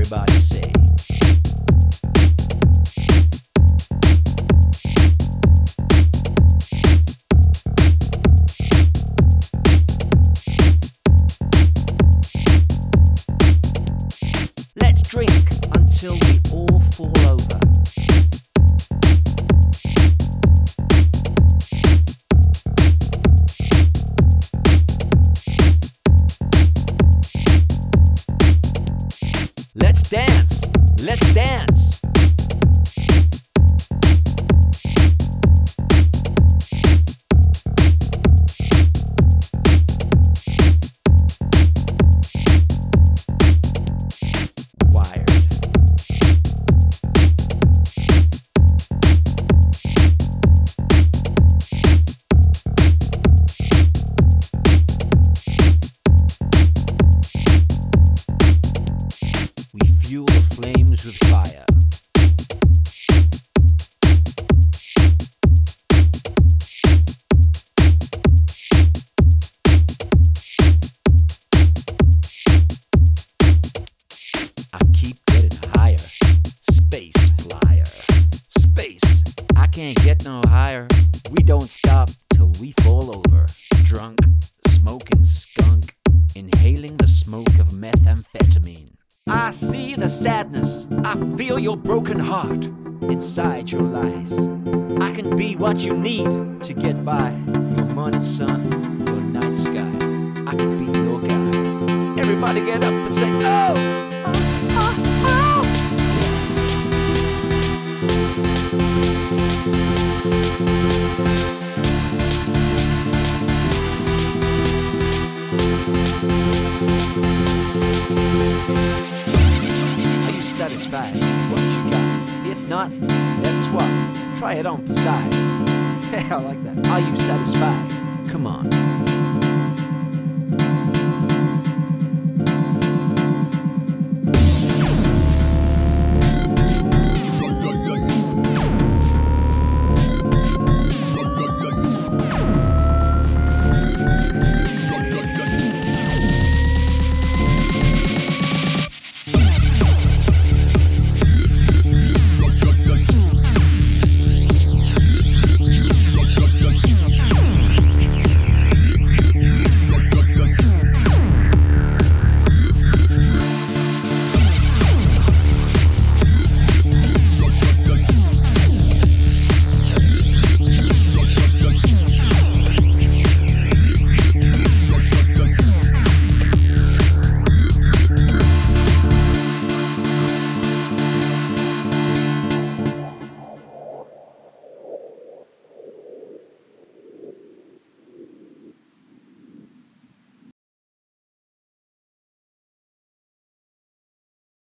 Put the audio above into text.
everybody say. Let's drink until we all fall over. Let's dance! Let's dance! Wired. We fuel the flames with fire. I keep getting higher. Space flyer. Space. I can't get no higher. We don't stop till we fall over. Drunk, smoking skunk, inhaling the smoke of methamphetamine. I see the sadness, I feel your broken heart inside your lies. I can be what you need to get by. Your morning sun, your night sky. I can be your guy. Everybody get up and say, oh! Oh, oh, oh. Are you satisfied with what you got? If not, let's swap. Try it on for size. I like that. Are you satisfied? Come on.